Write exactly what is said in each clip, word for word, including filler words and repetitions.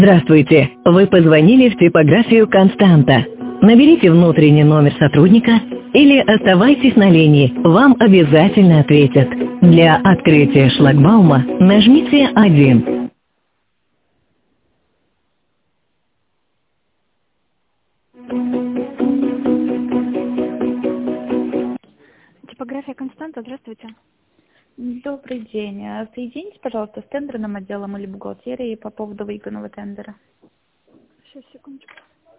Здравствуйте! Вы позвонили в типографию «Константа». Наберите внутренний номер сотрудника или оставайтесь на линии, вам обязательно ответят. Для открытия шлагбаума нажмите один. Типография «Константа», здравствуйте. Добрый день. А Соедините, пожалуйста, с тендерным отделом или бухгалтерией по поводу выигранного тендера. Сейчас, секундочку.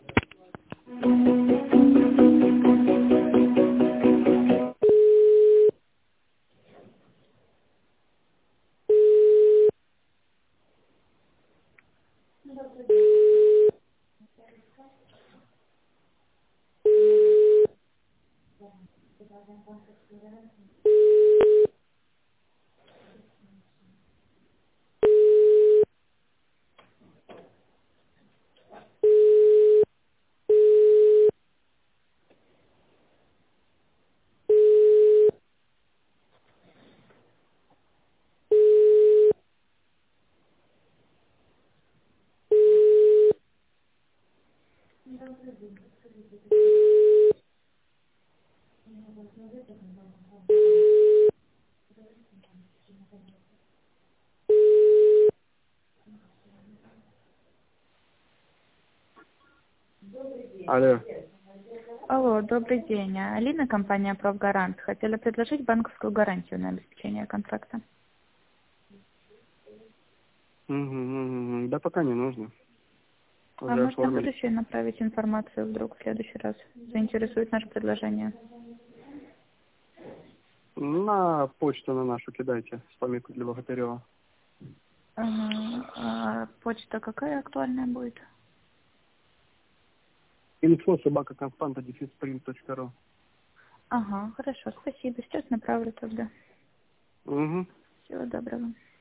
Алло. Алло, добрый день. Алина, компания «Профгарант». Хотели предложить банковскую гарантию на обеспечение контракта. Угу, угу, угу. Да пока не нужно. А Уже может на оформили. будущее направить информацию вдруг в следующий раз? Заинтересует наше предложение. На почту на нашу кидайте, спамику для Богатырева. Ага. А почта какая актуальная будет? Инфо собака константа дефис принт точка ру. Ага, хорошо, спасибо. Сейчас направлю тогда. Угу. Всего доброго.